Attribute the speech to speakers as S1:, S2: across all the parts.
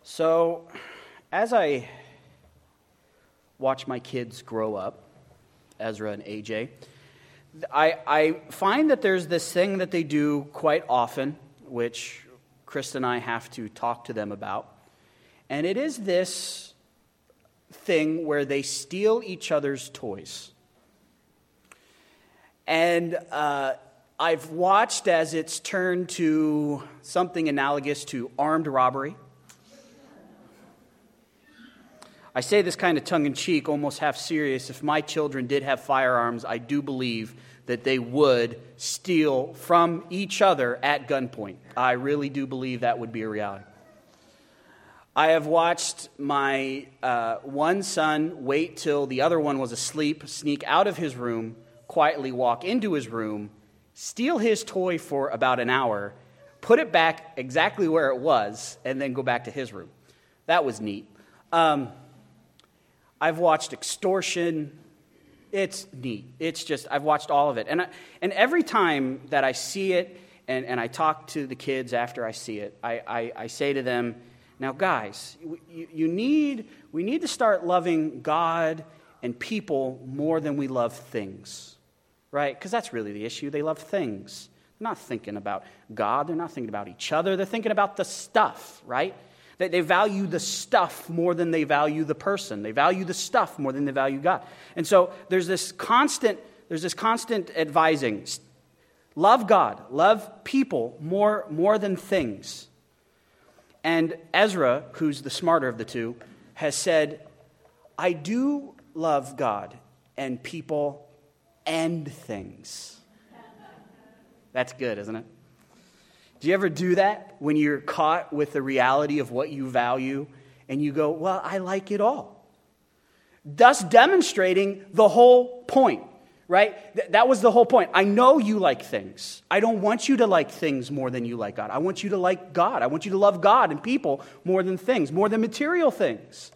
S1: So, as I watch my kids grow up, Ezra and AJ, I find that there's this thing that they do quite often, which Chris and I have to talk to them about. And it is this thing where they steal each other's toys. And I've watched as it's turned to something analogous to armed robbery. I say this kind of tongue-in-cheek, almost half serious. If my children did have firearms, I do believe that they would steal from each other at gunpoint. I really do believe that would be a reality. I have watched my one son wait till the other one was asleep, sneak out of his room, quietly walk into his room, steal his toy for about an hour, put it back exactly where it was, and then go back to his room. That was neat. I've watched extortion. It's neat. It's just, I've watched all of it. And every time that I see it, and I talk to the kids after I see it, I say to them, now guys, we need to start loving God and people more than we love things, right? Because that's really the issue. They love things. They're not thinking about God. They're not thinking about each other. They're thinking about the stuff, right? They value the stuff more than they value the person. They value the stuff more than they value God. And so there's this constant advising. Love God, love people more than things. And Ezra, who's the smarter of the two, has said, I do love God and people and things. That's good, isn't it? Do you ever do that when you're caught with the reality of what you value and you go, well, I like it all? Thus demonstrating the whole point, right? That was the whole point. I know you like things. I don't want you to like things more than you like God. I want you to like God. I want you to love God and people more than things, more than material things.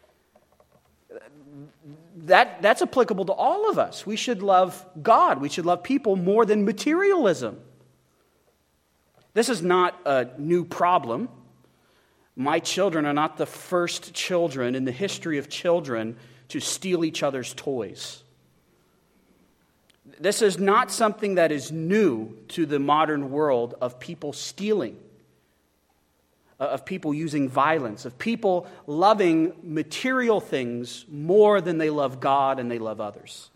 S1: That's applicable to all of us. We should love God. We should love people more than materialism. This is not a new problem. My children are not the first children in the history of children to steal each other's toys. This is not something that is new to the modern world of people stealing, of people using violence, of people loving material things more than they love God and they love others.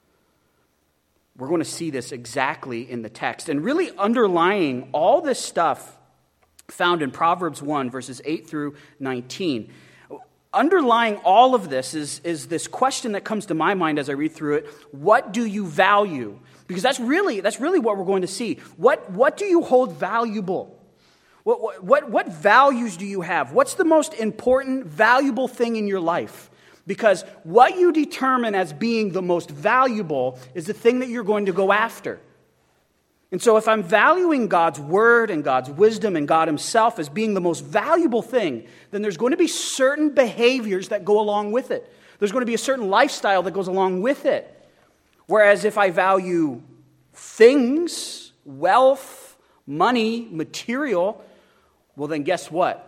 S1: We're going to see this exactly in the text. And really underlying all this stuff found in Proverbs 1, verses 8 through 19. Underlying all of this is this question that comes to my mind as I read through it. What do you value? Because that's really what we're going to see. What do you hold valuable? What values do you have? What's the most important, valuable thing in your life? Because what you determine as being the most valuable is the thing that you're going to go after. And so if I'm valuing God's word and God's wisdom and God himself as being the most valuable thing, then there's going to be certain behaviors that go along with it. There's going to be a certain lifestyle that goes along with it. Whereas if I value things, wealth, money, material, well then guess what?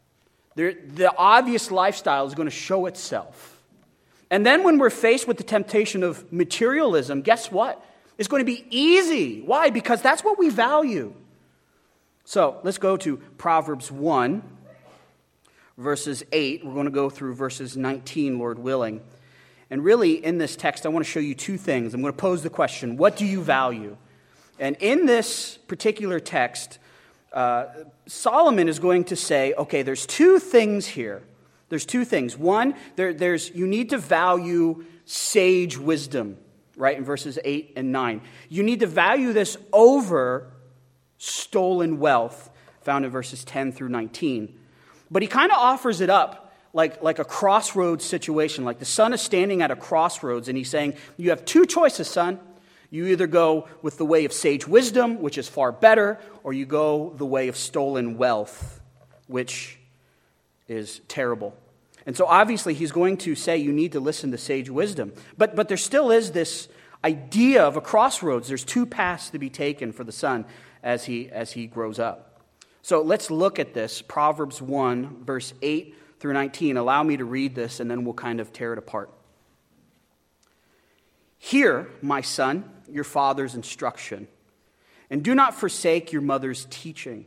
S1: The obvious lifestyle is going to show itself. And then when we're faced with the temptation of materialism, guess what? It's going to be easy. Why? Because that's what we value. So let's go to Proverbs 1, verses 8. We're going to go through verses 19, Lord willing. And really, in this text, I want to show you two things. I'm going to pose the question, what do you value? And in this particular text, Solomon is going to say, okay, there's two things here. There's two things. One, you need to value sage wisdom, right, in verses 8 and 9. You need to value this over stolen wealth, found in verses 10 through 19. But he kind of offers it up like a crossroads situation, like the son is standing at a crossroads, and he's saying, you have two choices, son. You either go with the way of sage wisdom, which is far better, or you go the way of stolen wealth, which is terrible. And so obviously he's going to say you need to listen to sage wisdom. But there still is this idea of a crossroads. There's two paths to be taken for the son as he grows up. So let's look at this, Proverbs 1, verse 8 through 19. Allow me to read this, and then we'll kind of tear it apart. Hear, my son, your father's instruction, and do not forsake your mother's teaching.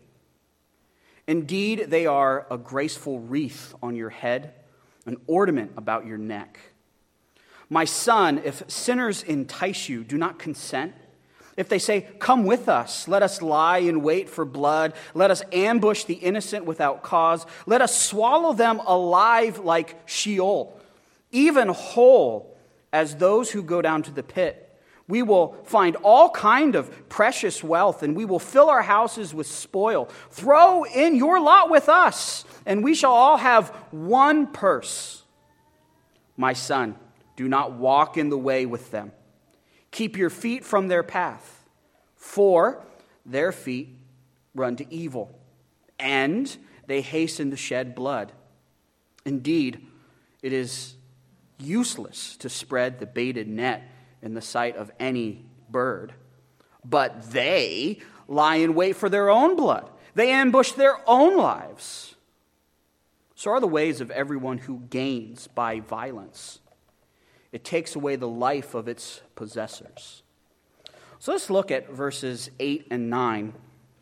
S1: Indeed, they are a graceful wreath on your head, an ornament about your neck. My son, if sinners entice you, do not consent. If they say, come with us, let us lie in wait for blood, let us ambush the innocent without cause, let us swallow them alive like Sheol, even whole as those who go down to the pit. We will find all kind of precious wealth, and we will fill our houses with spoil. Throw in your lot with us, and we shall all have one purse. My son, do not walk in the way with them. Keep your feet from their path, for their feet run to evil, and they hasten to shed blood. Indeed, it is useless to spread the baited net in the sight of any bird, but they lie in wait for their own blood. They ambush their own lives. So are the ways of everyone who gains by violence. It takes away the life of its possessors. So let's look at verses 8 and 9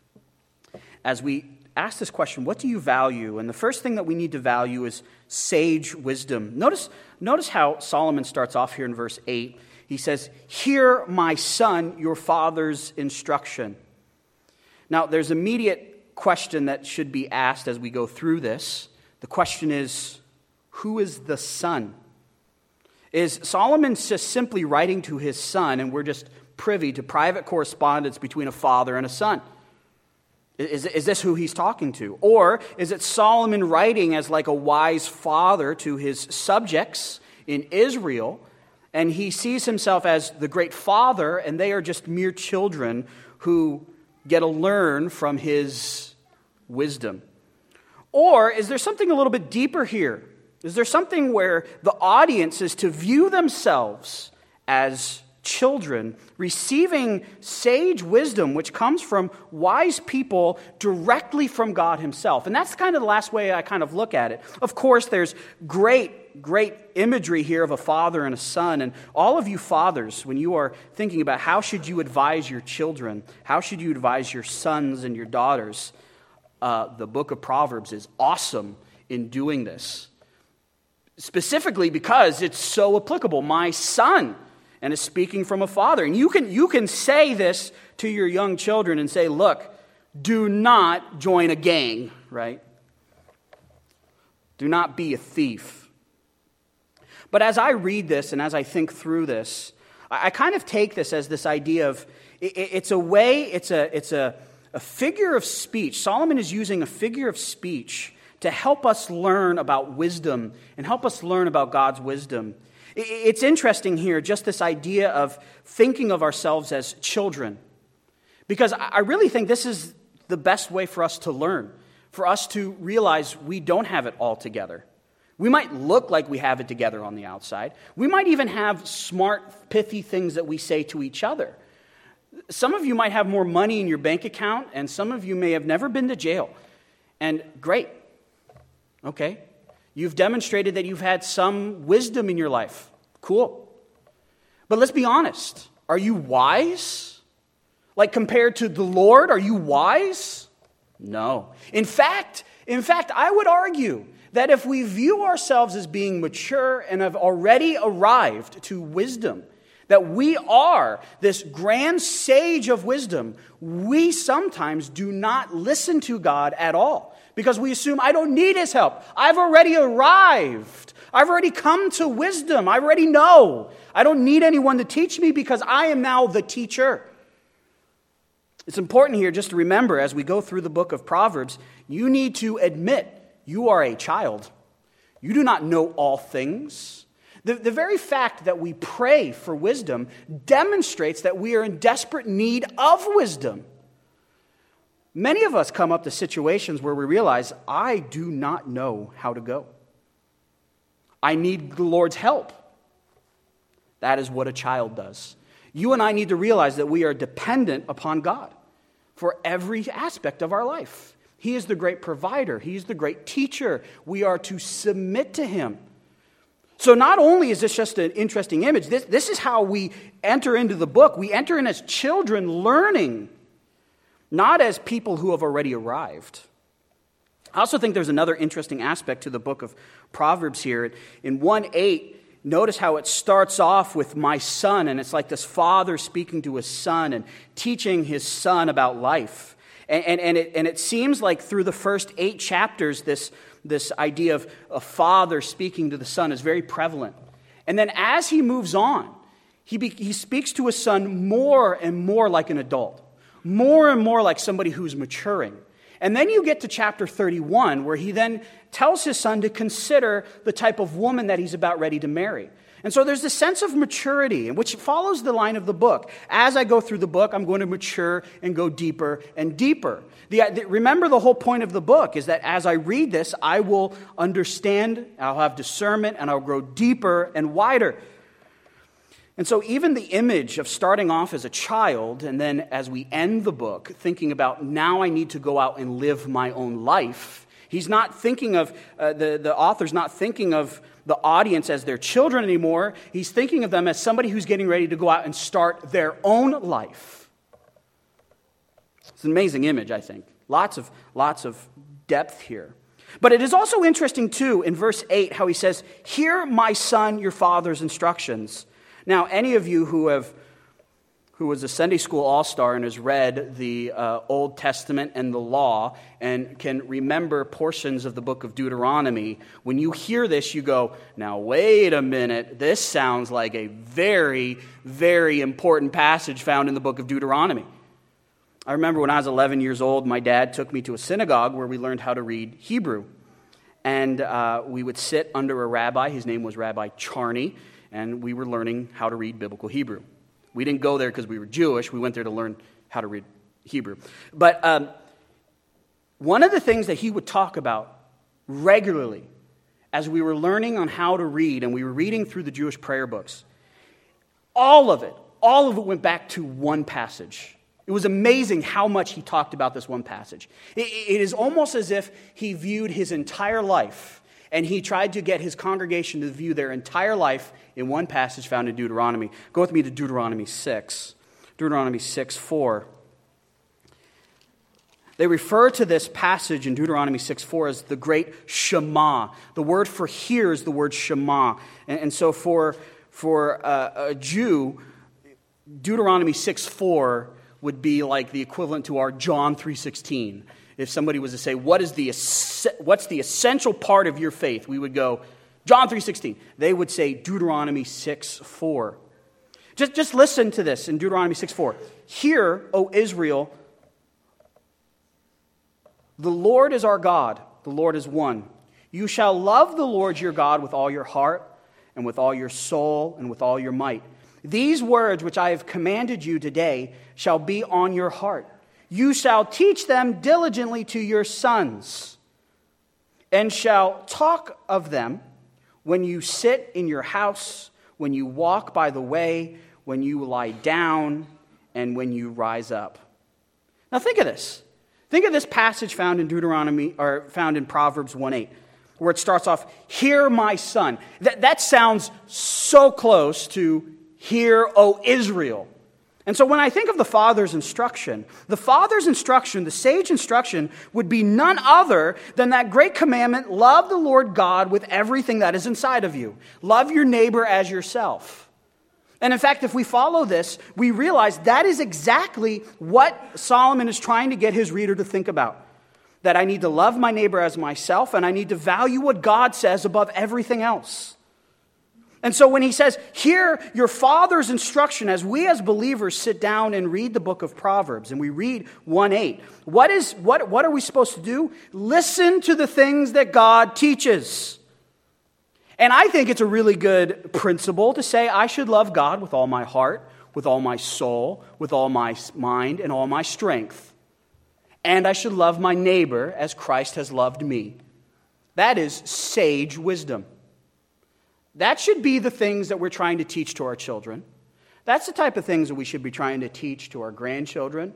S1: as we ask this question, what do you value? And the first thing that we need to value is sage wisdom. Notice how Solomon starts off here in verse 8. He says, hear, my son, your father's instruction. Now, there's an immediate question that should be asked as we go through this. The question is, who is the son? Is Solomon just simply writing to his son, and we're just privy to private correspondence between a father and a son? Is this who he's talking to? Or is it Solomon writing as like a wise father to his subjects in Israel, and he sees himself as the great father, and they are just mere children who get to learn from his wisdom? Or is there something a little bit deeper here? Is there something where the audience is to view themselves as children, receiving sage wisdom, which comes from wise people directly from God himself? And that's kind of the last way I kind of look at it. Of course, there's great imagery here of a father and a son. And all of you fathers, when you are thinking about how should you advise your children, how should you advise your sons and your daughters, the book of Proverbs is awesome in doing this. Specifically because it's so applicable. My son, and is speaking from a father. And you can say this to your young children and say, look, do not join a gang, right? Do not be a thief. But as I read this and as I think through this, I kind of take this as this idea of, it's a figure of speech. Solomon is using a figure of speech to help us learn about wisdom and help us learn about God's wisdom. It's interesting here, just this idea of thinking of ourselves as children. Because I really think this is the best way for us to learn, for us to realize we don't have it all together. We might look like we have it together on the outside. We might even have smart, pithy things that we say to each other. Some of you might have more money in your bank account, and some of you may have never been to jail. And great. Okay. You've demonstrated that you've had some wisdom in your life. Cool. But let's be honest. Are you wise? Like compared to the Lord, are you wise? No. In fact, I would argue that if we view ourselves as being mature and have already arrived to wisdom, that we are this grand sage of wisdom, we sometimes do not listen to God at all. Because we assume, I don't need his help. I've already arrived. I've already come to wisdom. I already know. I don't need anyone to teach me because I am now the teacher. It's important here just to remember as we go through the book of Proverbs, you need to admit you are a child. You do not know all things. The very fact that we pray for wisdom demonstrates that we are in desperate need of wisdom. Many of us come up to situations where we realize, I do not know how to go. I need the Lord's help. That is what a child does. You and I need to realize that we are dependent upon God for every aspect of our life. He is the great provider. He is the great teacher. We are to submit to him. So not only is this just an interesting image, this is how we enter into the book. We enter in as children learning, not as people who have already arrived. I also think there's another interesting aspect to the book of Proverbs here. In 1:8, notice how it starts off with my son, and it's like this father speaking to his son and teaching his son about life. And it seems like through the first 8 chapters, this idea of a father speaking to the son is very prevalent. And then as he moves on, he speaks to his son more and more like an adult, more and more like somebody who's maturing. And then you get to chapter 31, where he then tells his son to consider the type of woman that he's about ready to marry. And so there's this sense of maturity, which follows the line of the book. As I go through the book, I'm going to mature and go deeper and deeper. Remember, the whole point of the book is that as I read this, I will understand, I'll have discernment, and I'll grow deeper and wider. And so even the image of starting off as a child, and then as we end the book, thinking about now I need to go out and live my own life, he's not thinking of, the author's not thinking of the audience as their children anymore. He's thinking of them as somebody who's getting ready to go out and start their own life. It's an amazing image, I think. Lots of depth here. But it is also interesting, too, in verse 8, how he says, "Hear, my son, your father's instructions." Now, any of you who was a Sunday school all-star and has read the Old Testament and the law and can remember portions of the book of Deuteronomy, when you hear this, you go, now wait a minute, this sounds like a very, very important passage found in the book of Deuteronomy. I remember when I was 11 years old, my dad took me to a synagogue where we learned how to read Hebrew. And we would sit under a rabbi, his name was Rabbi Charney, and we were learning how to read biblical Hebrew. We didn't go there because we were Jewish. We went there to learn how to read Hebrew. But one of the things that he would talk about regularly as we were learning on how to read, and we were reading through the Jewish prayer books, all of it went back to one passage. It was amazing how much he talked about this one passage. It is almost as if he viewed his entire life, and he tried to get his congregation to view their entire life in one passage found in Deuteronomy. Go with me to Deuteronomy 6. Deuteronomy 6:4. They refer to this passage in Deuteronomy 6:4 as the great Shema. The word for hear is the word Shema. And so for a Jew, Deuteronomy 6:4 would be like the equivalent to our John 3:16. If somebody was to say, what's the essential part of your faith? We would go, John 3:16. They would say Deuteronomy 6:4. Just listen to this in Deuteronomy 6:4. Hear, O Israel, the Lord is our God, the Lord is one. You shall love the Lord your God with all your heart and with all your soul and with all your might. These words which I have commanded you today shall be on your heart. You shall teach them diligently to your sons, and shall talk of them when you sit in your house, when you walk by the way, when you lie down, and when you rise up. Now think of this. Think of this passage found in Deuteronomy, or found in Proverbs 1:8, where it starts off, "Hear, my son." That sounds so close to "Hear, O Israel." And so when I think of the Father's instruction, the sage instruction, would be none other than that great commandment, love the Lord God with everything that is inside of you. Love your neighbor as yourself. And in fact, if we follow this, we realize that is exactly what Solomon is trying to get his reader to think about. That I need to love my neighbor as myself, and I need to value what God says above everything else. And so when he says, hear your Father's instruction, as we as believers sit down and read the book of Proverbs, and we read 1:8, what are we supposed to do? Listen to the things that God teaches. And I think it's a really good principle to say I should love God with all my heart, with all my soul, with all my mind, and all my strength. And I should love my neighbor as Christ has loved me. That is sage wisdom. That should be the things that we're trying to teach to our children. That's the type of things that we should be trying to teach to our grandchildren,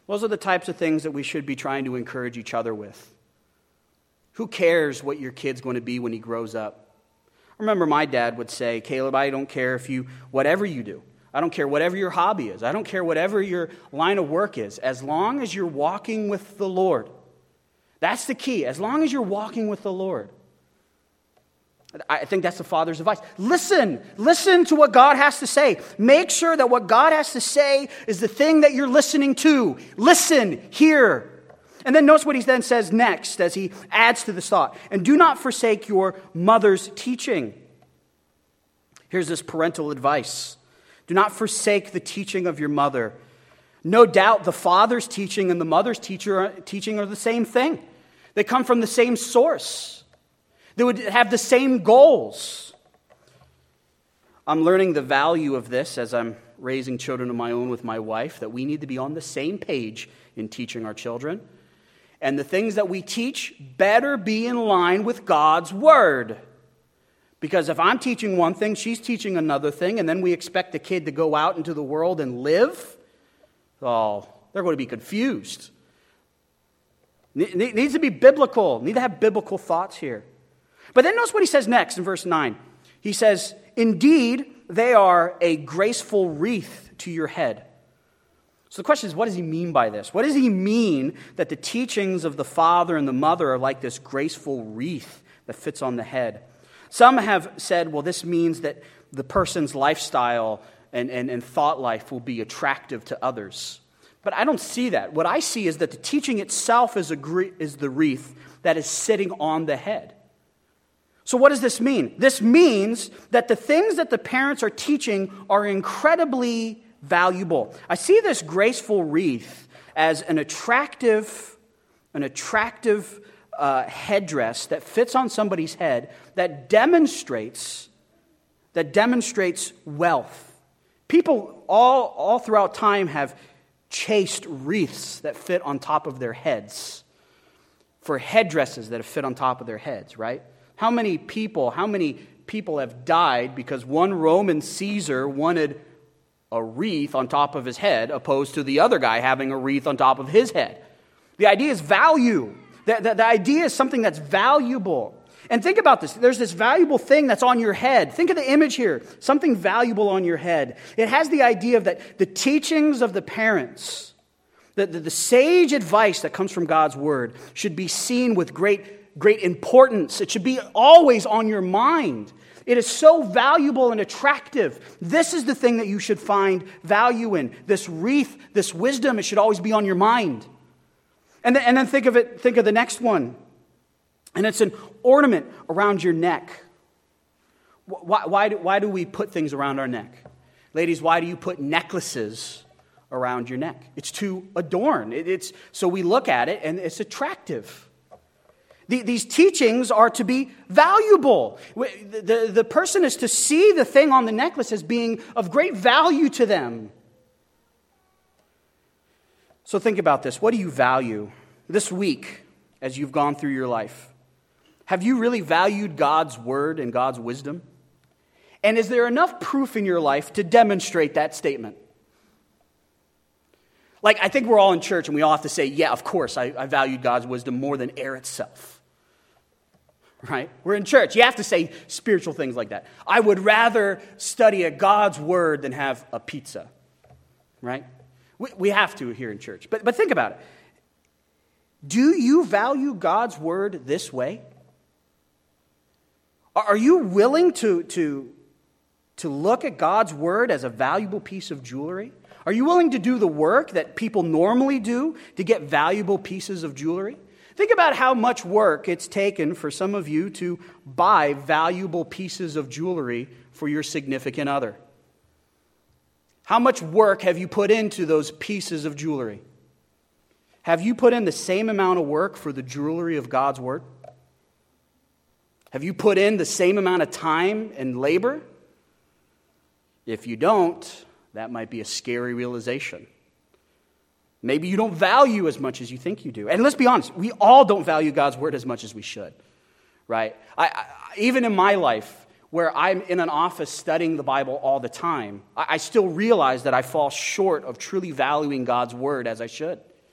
S1: Those are the types of things that we should be trying to encourage each other with. Who cares what your kid's going to be when he grows up? I remember my dad would say, Caleb, I don't care whatever you do. I don't care whatever your hobby is. I don't care whatever your line of work is. As long as you're walking with the Lord. That's the key. As long as you're walking with the Lord. I think that's the Father's advice. Listen to what God has to say. Make sure that what God has to say is the thing that you're listening to. Listen, hear. And then notice what he then says next as he adds to this thought. And do not forsake your mother's teaching. Here's this parental advice. Do not forsake the teaching of your mother. No doubt the father's teaching and the mother's teaching are the same thing. They come from the same source. They would have the same goals. I'm learning the value of this as I'm raising children of my own with my wife, that we need to be on the same page in teaching our children. And the things that we teach better be in line with God's word. Because if I'm teaching one thing, she's teaching another thing, and then we expect the kid to go out into the world and live, they're going to be confused. It needs to be biblical. Need to have biblical thoughts here. But then notice what he says next in verse 9. He says, indeed, they are a graceful wreath to your head. So the question is, what does he mean by this? What does he mean that the teachings of the father and the mother are like this graceful wreath that fits on the head? Some have said, well, this means that the person's lifestyle and thought life will be attractive to others. But I don't see that. What I see is that the teaching itself is the wreath that is sitting on the head. So what does this mean? This means that the things that the parents are teaching are incredibly valuable. I see this graceful wreath as an attractive headdress that fits on somebody's head that demonstrates wealth. People all throughout time have chased wreaths that fit on top of their heads for headdresses that have fit on top of their heads, right? How many people have died because one Roman Caesar wanted a wreath on top of his head opposed to the other guy having a wreath on top of his head? The idea is value. The idea is something that's valuable. And think about this. There's this valuable thing that's on your head. Think of the image here. Something valuable on your head. It has the idea of that the teachings of the parents, the sage advice that comes from God's word should be seen with great importance. It should be always on your mind. It is so valuable and attractive. This is the thing that you should find value in. This wreath, this wisdom, it should always be on your mind. And then think of the next one. And it's an ornament around your neck. Why do we put things around our neck? Ladies, why do you put necklaces around your neck? It's to adorn. So we look at it and it's attractive. These teachings are to be valuable. The person is to see the thing on the necklace as being of great value to them. So think about this. What do you value this week as you've gone through your life? Have you really valued God's word and God's wisdom? And is there enough proof in your life to demonstrate that statement? Like, I think we're all in church and we all have to say, yeah, of course, I valued God's wisdom more than air itself. Right? We're in church. You have to say spiritual things like that. I would rather study a God's word than have a pizza. Right? We have to here in church. But think about it. Do you value God's word this way? Are you willing to look at God's word as a valuable piece of jewelry? Are you willing to do the work that people normally do to get valuable pieces of jewelry? Think about how much work it's taken for some of you to buy valuable pieces of jewelry for your significant other. How much work have you put into those pieces of jewelry? Have you put in the same amount of work for the jewelry of God's word? Have you put in the same amount of time and labor? If you don't, that might be a scary realization. Maybe you don't value as much as you think you do. And let's be honest, we all don't value God's word as much as we should, right? Even in my life, where I'm in an office studying the Bible all the time, I still realize that I fall short of truly valuing God's word as I should.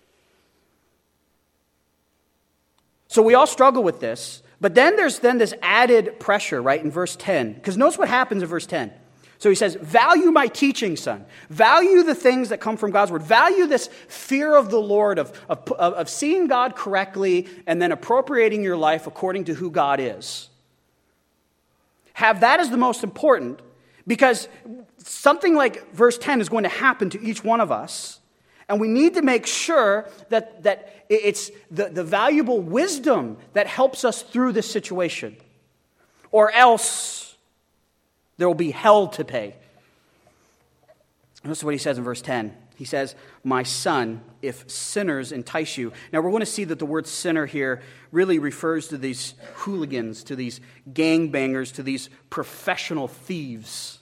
S1: So we all struggle with this. But then there's this added pressure, right, in verse 10. Because notice what happens in verse 10. So he says, value my teaching, son. Value the things that come from God's word. Value this fear of the Lord, of seeing God correctly and then appropriating your life according to who God is. Have that as the most important, because something like verse 10 is going to happen to each one of us. And we need to make sure that it's the valuable wisdom that helps us through this situation. Or else there will be hell to pay. This is what he says in verse 10. He says, my son, if sinners entice you. Now we're going to see that the word sinner here really refers to these hooligans, to these gangbangers, to these professional thieves.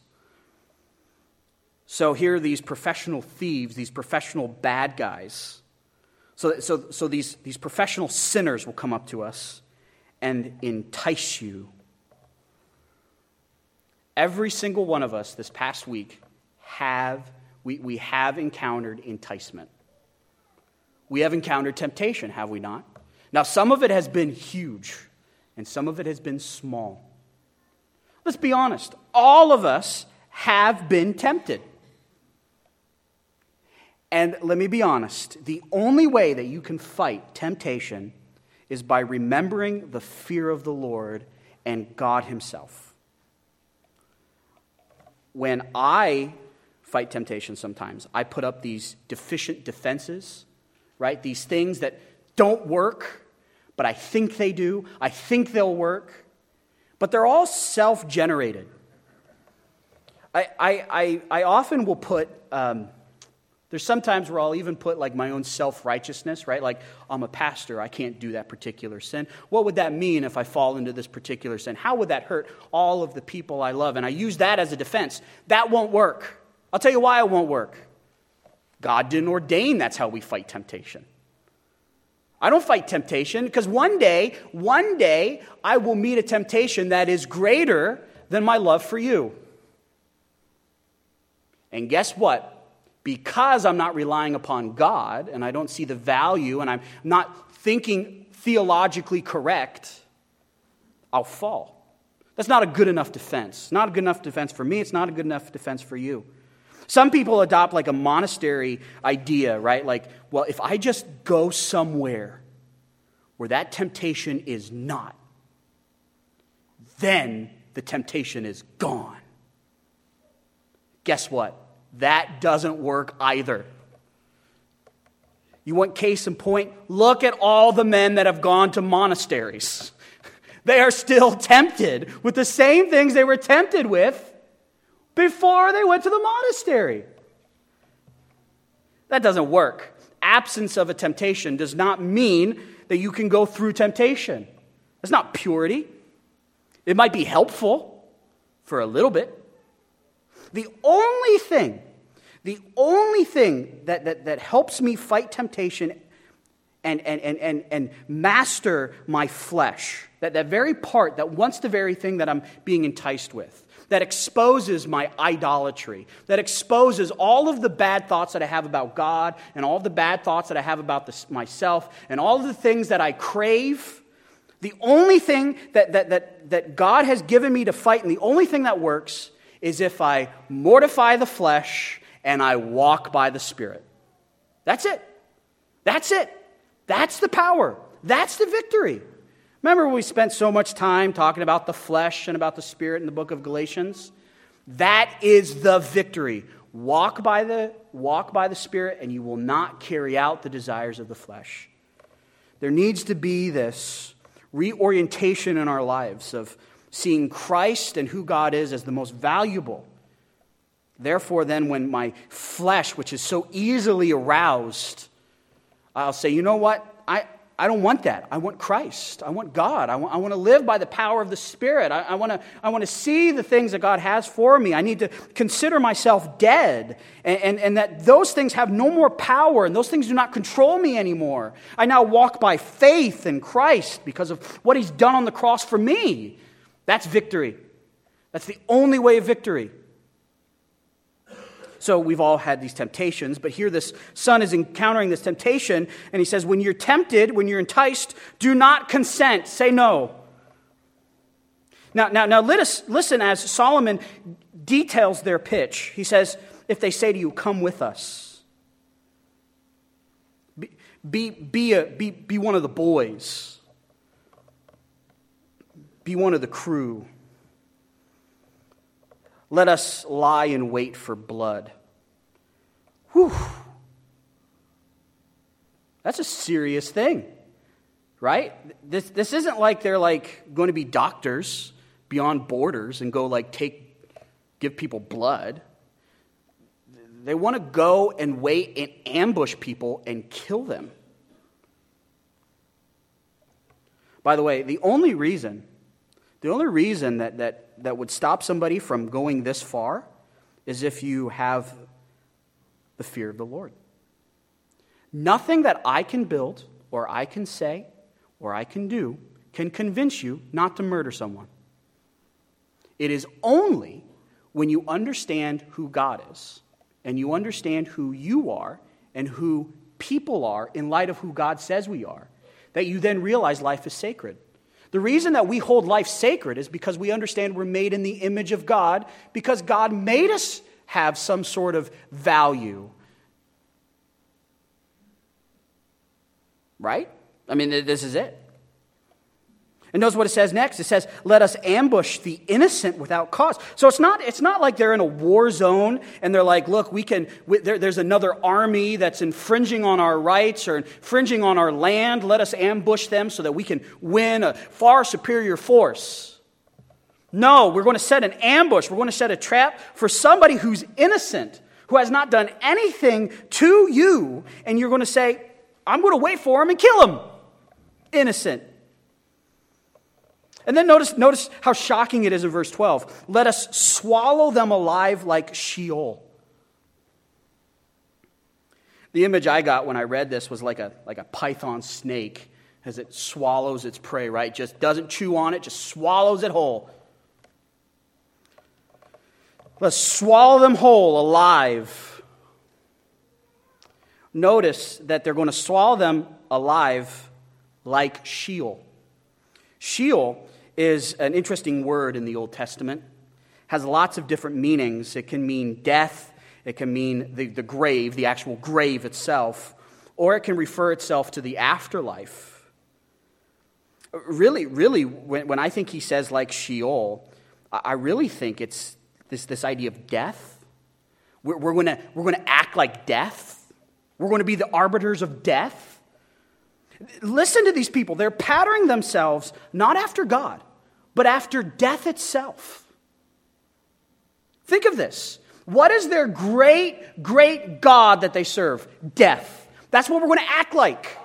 S1: So here are these professional thieves, these professional bad guys. So these professional sinners will come up to us and entice you. Every single one of us this past week we have encountered enticement. We have encountered temptation, have we not? Now, some of it has been huge, and some of it has been small. Let's be honest. All of us have been tempted. And let me be honest, the only way that you can fight temptation is by remembering the fear of the Lord and God himself. When I fight temptation sometimes, I put up these deficient defenses, right? These things that don't work, but I think they do. I think they'll work. But they're all self-generated. I often will put... There's sometimes where I'll even put like my own self-righteousness, right? Like, I'm a pastor, I can't do that particular sin. What would that mean if I fall into this particular sin? How would that hurt all of the people I love? And I use that as a defense. That won't work. I'll tell you why it won't work. God didn't ordain that's how we fight temptation. I don't fight temptation because one day, I will meet a temptation that is greater than my love for you. And guess what? Because I'm not relying upon God and I don't see the value and I'm not thinking theologically correct, I'll fall. That's not a good enough defense. Not a good enough defense for me. It's not a good enough defense for you. Some people adopt like a monastery idea, right? Like, well, if I just go somewhere where that temptation is not, then the temptation is gone. Guess what? That doesn't work either. You want case in point? Look at all the men that have gone to monasteries. They are still tempted with the same things they were tempted with before they went to the monastery. That doesn't work. Absence of a temptation does not mean that you can go through temptation. That's not purity. It might be helpful for a little bit. The only thing that helps me fight temptation and master my flesh, that very part that wants the very thing that I'm being enticed with, that exposes my idolatry, that exposes all of the bad thoughts that I have about God and all of the bad thoughts that I have about myself and all of the things that I crave. The only thing that God has given me to fight and the only thing that works is if I mortify the flesh and I walk by the Spirit. That's it. That's it. That's the power. That's the victory. Remember we spent so much time talking about the flesh and about the Spirit in the book of Galatians? That is the victory. Walk by the Spirit and you will not carry out the desires of the flesh. There needs to be this reorientation in our lives of seeing Christ and who God is as the most valuable. Therefore, then, when my flesh, which is so easily aroused, I'll say, you know what? I don't want that. I want Christ. I want God. I want to live by the power of the Spirit. I want to see the things that God has for me. I need to consider myself dead and that those things have no more power and those things do not control me anymore. I now walk by faith in Christ because of what He's done on the cross for me. That's victory. That's the only way of victory. So we've all had these temptations, but here this son is encountering this temptation, and he says, when you're tempted, when you're enticed, do not consent. Say no. Now let us listen as Solomon details their pitch. He says, if they say to you, come with us, be one of the boys, be one of the crew. Let us lie in wait for blood. Whew. That's a serious thing, right? This isn't like they're like going to be doctors beyond borders and go like give people blood. They want to go and wait and ambush people and kill them. By the way, the only reason that would stop somebody from going this far is if you have the fear of the Lord. Nothing that I can build or I can say or I can do can convince you not to murder someone. It is only when you understand who God is and you understand who you are and who people are in light of who God says we are that you then realize life is sacred. The reason that we hold life sacred is because we understand we're made in the image of God, because God made us have some sort of value. Right? I mean, this is it. And notice what it says next. It says, let us ambush the innocent without cause. So it's not like they're in a war zone and they're like, look, there's another army that's infringing on our rights or infringing on our land. Let us ambush them so that we can win a far superior force. No, we're going to set an ambush. We're going to set a trap for somebody who's innocent, who has not done anything to you. And you're going to say, I'm going to wait for him and kill him. Innocent. And then notice how shocking it is in verse 12. Let us swallow them alive like Sheol. The image I got when I read this was like a python snake as it swallows its prey, right? Just doesn't chew on it, just swallows it whole. Let's swallow them whole, alive. Notice that they're going to swallow them alive like Sheol. Sheol is an interesting word in the Old Testament. Has lots of different meanings. It can mean death. It can mean the grave, the actual grave itself. Or it can refer itself to the afterlife. Really, when I think he says like Sheol, I really think it's this idea of death. We're going to act like death. We're going to be the arbiters of death. Listen to these people. They're patterning themselves not after God, but after death itself. Think of this. What is their great, great God that they serve? Death. That's what we're going to act like.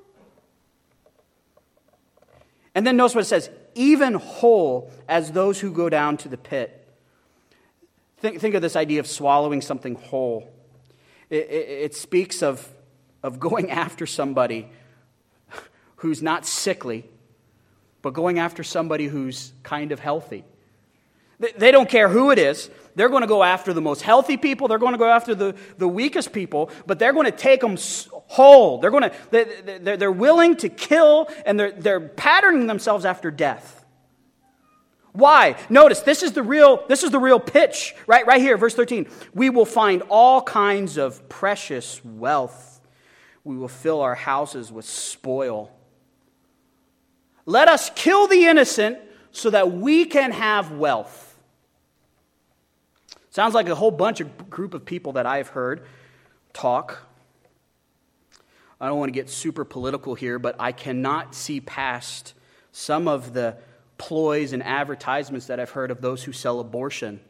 S1: And then notice what it says. Even whole as those who go down to the pit. Think of this idea of swallowing something whole. It speaks of going after somebody who's not sickly, but going after somebody who's kind of healthy. They don't care who it is. They're going to go after the most healthy people. They're going to go after the weakest people, but they're going to take them whole. They're willing to kill, and they're patterning themselves after death. Why? Notice, this is the real pitch, right here, verse 13. We will find all kinds of precious wealth. We will fill our houses with spoil. Let us kill the innocent so that we can have wealth. Sounds like a whole group of people that I've heard talk. I don't want to get super political here, but I cannot see past some of the ploys and advertisements that I've heard of those who sell abortion.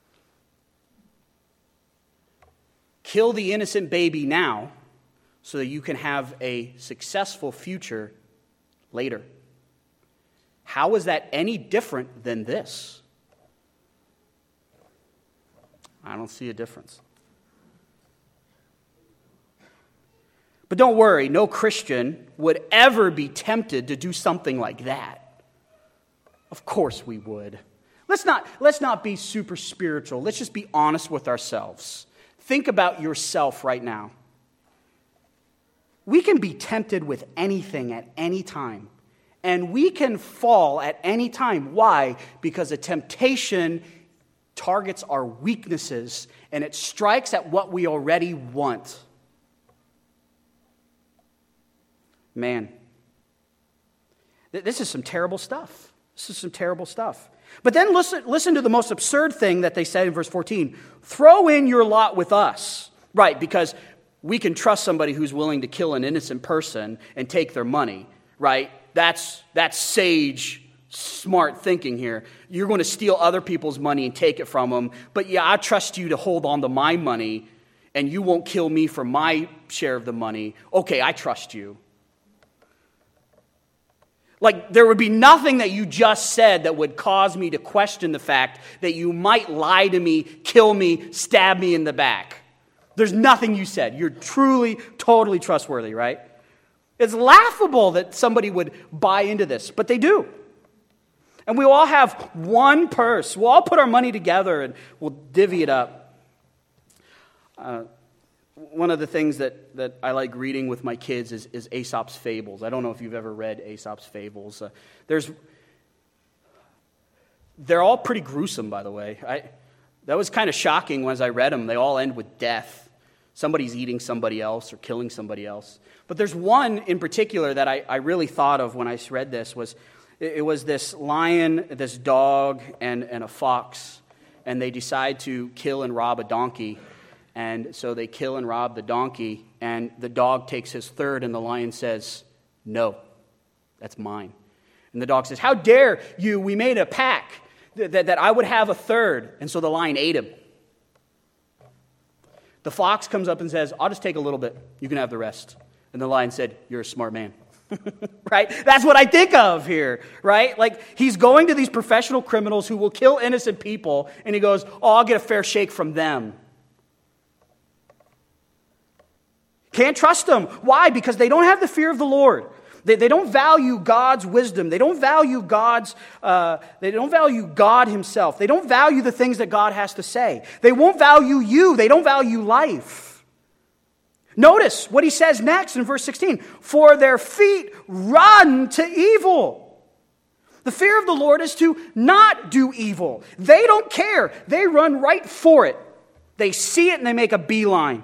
S1: Kill the innocent baby now so that you can have a successful future later. How is that any different than this? I don't see a difference. But don't worry, no Christian would ever be tempted to do something like that. Of course we would. Let's not be super spiritual. Let's just be honest with ourselves. think about yourself right now. We can be tempted with anything at any time. And we can fall at any time. Why? Because a temptation targets our weaknesses and it strikes at what we already want. Man, this is some terrible stuff. This is some terrible stuff. But then listen to the most absurd thing that they said in verse 14. Throw in your lot with us. Right, because we can trust somebody who's willing to kill an innocent person and take their money, right? That's sage, smart thinking here. You're going to steal other people's money and take it from them. But yeah, I trust you to hold on to my money and you won't kill me for my share of the money. Okay, I trust you. Like, there would be nothing that you just said that would cause me to question the fact that you might lie to me, kill me, stab me in the back. There's nothing you said. You're truly, totally trustworthy, right? It's laughable that somebody would buy into this, but they do. And we all have one purse. We'll all put our money together and we'll divvy it up. One of the things that I like reading with my kids is Aesop's Fables. I don't know if you've ever read Aesop's Fables. They're all pretty gruesome, by the way. That was kind of shocking as I read them. They all end with death. Somebody's eating somebody else or killing somebody else. But there's one in particular that I really thought of when I read this. It was this lion, this dog, and a fox. And they decide to kill and rob a donkey. And so they kill and rob the donkey. And the dog takes his third and the lion says, "No, that's mine." And the dog says, "How dare you? We made a pact that I would have a third." And so the lion ate him. The fox comes up and says, "I'll just take a little bit. You can have the rest." And the lion said, "You're a smart man." Right? That's what I think of here, right? Like, he's going to these professional criminals who will kill innocent people, and he goes, "Oh, I'll get a fair shake from them." Can't trust them. Why? Because they don't have the fear of the Lord. They don't value God's wisdom. They don't value God himself. They don't value the things that God has to say. They won't value you. They don't value life. Notice what he says next in verse 16. For their feet run to evil. The fear of the Lord is to not do evil. They don't care. They run right for it. They see it and they make a beeline.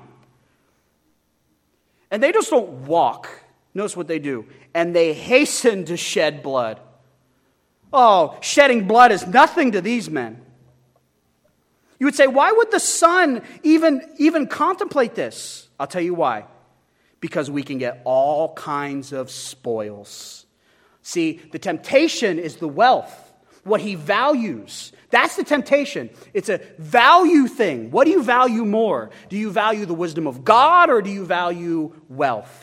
S1: And they just don't walk. Notice what they do. And they hasten to shed blood. Oh, shedding blood is nothing to these men. You would say, why would the Son even contemplate this? I'll tell you why. Because we can get all kinds of spoils. See, the temptation is the wealth, what he values. That's the temptation. It's a value thing. What do you value more? Do you value the wisdom of God or do you value wealth?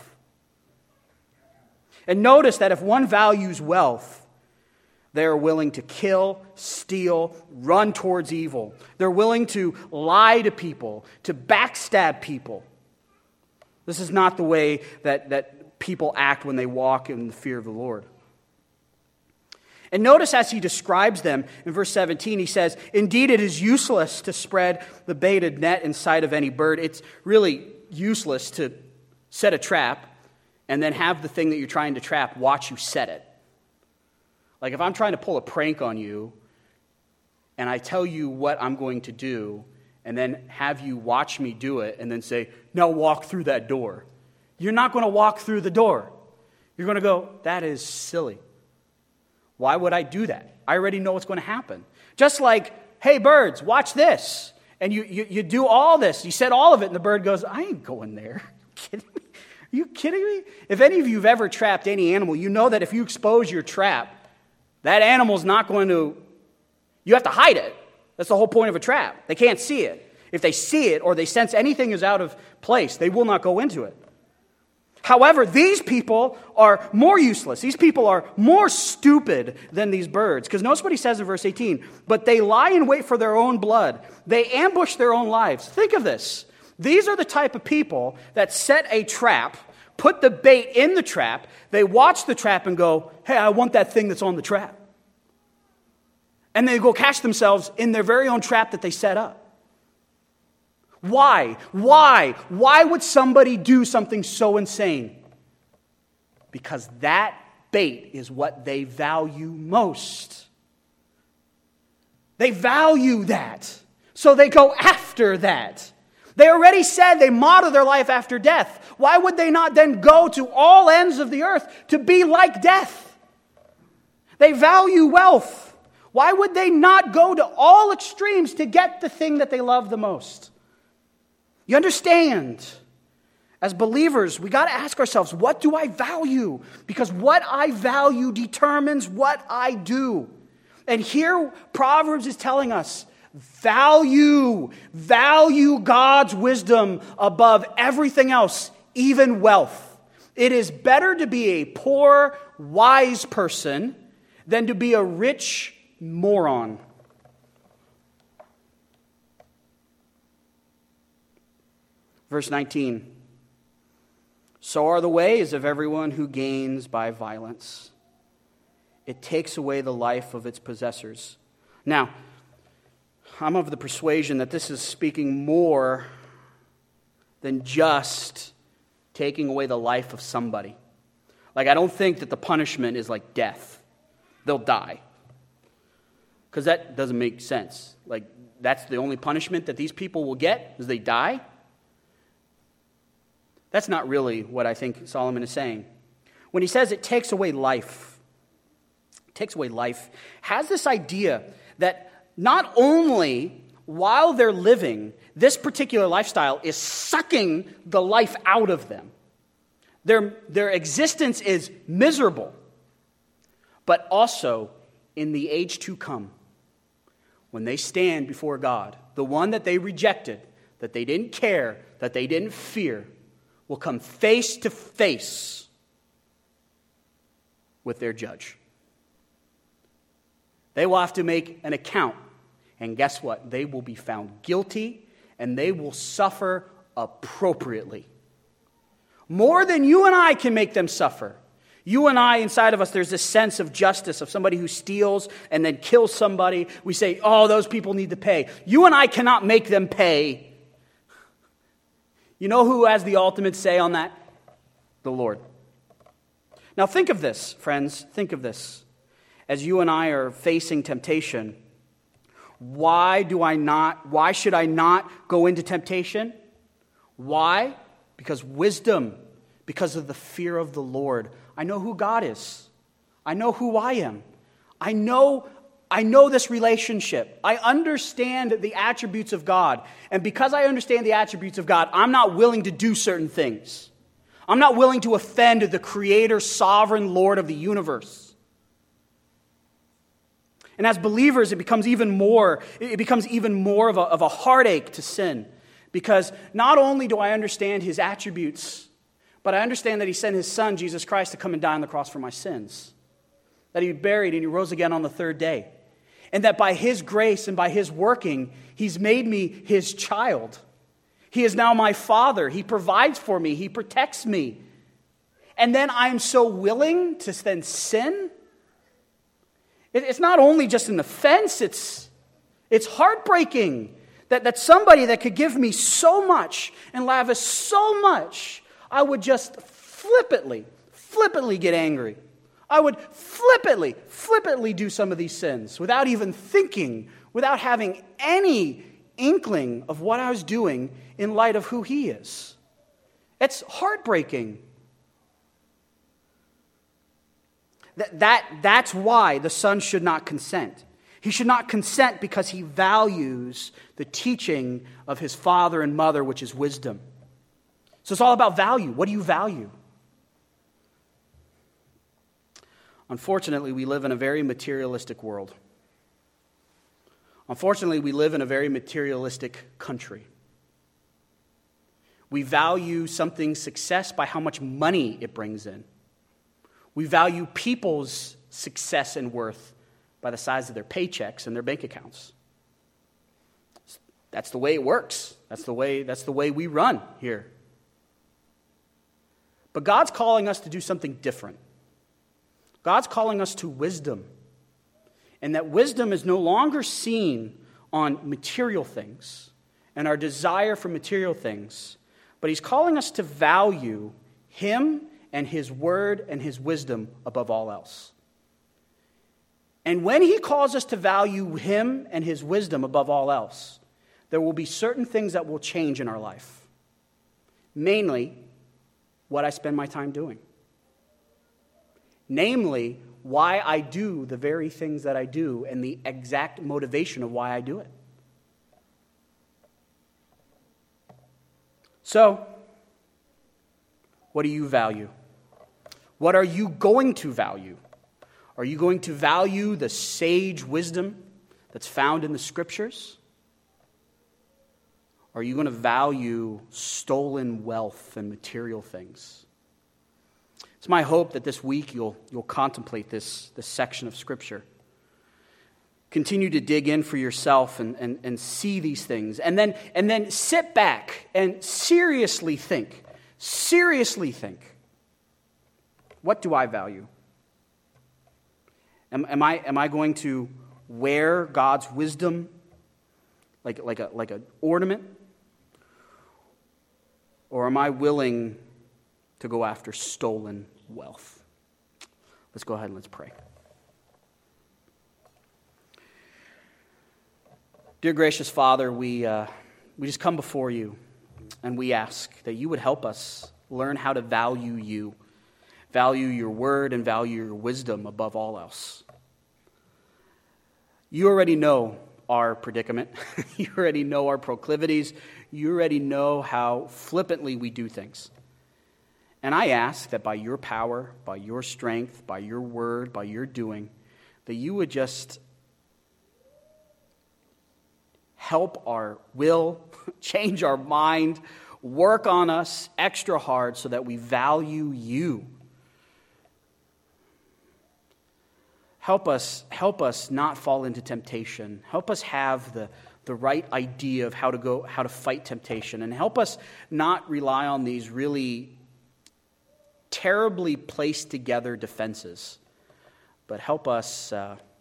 S1: And notice that if one values wealth, they are willing to kill, steal, run towards evil. They're willing to lie to people, to backstab people. This is not the way that people act when they walk in the fear of the Lord. And notice as he describes them in verse 17, he says, "Indeed, it is useless to spread the baited net in sight of any bird." It's really useless to set a trap and then have the thing that you're trying to trap watch you set it. Like if I'm trying to pull a prank on you and I tell you what I'm going to do and then have you watch me do it and then say, "Now walk through that door." You're not going to walk through the door. You're going to go, "That is silly. Why would I do that? I already know what's going to happen." Just like, "Hey, birds, watch this." And you do all this. You said all of it, and the bird goes, "I ain't going there." Are you kidding me? If any of you have ever trapped any animal, you know that if you expose your trap, that animal's not going to... You have to hide it. That's the whole point of a trap. They can't see it. If they see it or they sense anything is out of place, they will not go into it. However, these people are more useless. These people are more stupid than these birds. Because notice what he says in verse 18. "But they lie in wait for their own blood. They ambush their own lives." Think of this. These are the type of people that set a trap, put the bait in the trap. They watch the trap and go, "Hey, I want that thing that's on the trap." And they go catch themselves in their very own trap that they set up. Why? Why? Why would somebody do something so insane? Because that bait is what they value most. They value that. So they go after that. They already said they model their life after death. Why would they not then go to all ends of the earth to be like death? They value wealth. Why would they not go to all extremes to get the thing that they love the most? You understand? As believers, we got to ask ourselves, what do I value? Because what I value determines what I do. And here Proverbs is telling us, value God's wisdom above everything else, even wealth. It is better to be a poor, wise person than to be a rich moron. Verse 19. So are the ways of everyone who gains by violence. It takes away the life of its possessors. Now, I'm of the persuasion that this is speaking more than just taking away the life of somebody. Like, I don't think that the punishment is like death. They'll die. Because that doesn't make sense. Like, that's the only punishment that these people will get, is they die? That's not really what I think Solomon is saying. When he says it takes away life, has this idea that not only while they're living, this particular lifestyle is sucking the life out of them. Their existence is miserable. But also, in the age to come, when they stand before God, the one that they rejected, that they didn't care, that they didn't fear, will come face to face with their judge. They will have to make an account. And guess what? They will be found guilty and they will suffer appropriately. More than you and I can make them suffer. You and I, inside of us, there's this sense of justice of somebody who steals and then kills somebody. We say, oh, those people need to pay. You and I cannot make them pay. You know who has the ultimate say on that? The Lord. Now think of this, friends. Think of this. As you and I are facing temptation, why should I not go into temptation? Why? Because wisdom, because of the fear of the Lord. I know who God is. I know who I am. I know this relationship. I understand the attributes of God. And because I understand the attributes of God, I'm not willing to do certain things. I'm not willing to offend the Creator, Sovereign Lord of the universe. And as believers, it becomes even more of a heartache to sin. Because not only do I understand His attributes, but I understand that He sent His Son, Jesus Christ, to come and die on the cross for my sins. That He was buried and He rose again on the third day. And that by His grace and by His working, He's made me His child. He is now my Father. He provides for me. He protects me. And then I am so willing to then sin. It's not only just an offense, it's heartbreaking that somebody that could give me so much and lavish so much, I would just flippantly get angry. I would flippantly do some of these sins without even thinking, without having any inkling of what I was doing in light of who He is. It's heartbreaking. That's why the son should not consent. He should not consent because he values the teaching of his father and mother, which is wisdom. So it's all about value. What do you value? Unfortunately, we live in a very materialistic world. Unfortunately, we live in a very materialistic country. We value something's success by how much money it brings in. We value people's success and worth by the size of their paychecks and their bank accounts. That's the way it works. That's the way we run here. But God's calling us to do something different. God's calling us to wisdom. And that wisdom is no longer seen on material things. and our desire for material things, but he's calling us to value him and his word and his wisdom above all else. And when he calls us to value him and his wisdom above all else, there will be certain things that will change in our life. Mainly, what I spend my time doing. Namely, why I do the very things that I do and the exact motivation of why I do it. So, what do you value? What are you going to value? Are you going to value the sage wisdom that's found in the Scriptures? Are you going to value stolen wealth and material things? It's my hope that this week you'll contemplate this section of Scripture. Continue to dig in for yourself and see these things. And then sit back and seriously think. What do I value? Am I going to wear God's wisdom like an ornament? Or am I willing to go after stolen wealth? Let's go ahead and let's pray. Dear gracious Father, we just come before you and we ask that you would help us learn how to value you, value your word and value your wisdom above all else. You already know our predicament. You already know our proclivities. You already know how flippantly we do things. And I ask that by your power, by your strength, by your word, by your doing, that you would just help our will, change our mind, work on us extra hard so that we value you. Help us not fall into temptation. Help us have the right idea of how to fight temptation. And help us not rely on these really terribly placed together defenses. But help us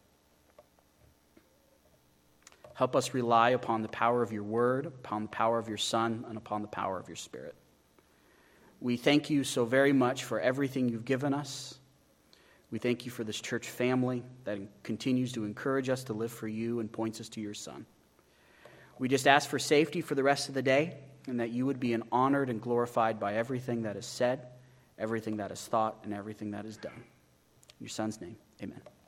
S1: rely upon the power of your word, upon the power of your Son, and upon the power of your Spirit. We thank you so very much for everything you've given us. We thank you for this church family that continues to encourage us to live for you and points us to your Son. We just ask for safety for the rest of the day and that you would be honored and glorified by everything that is said, everything that is thought, and everything that is done. In your Son's name, amen.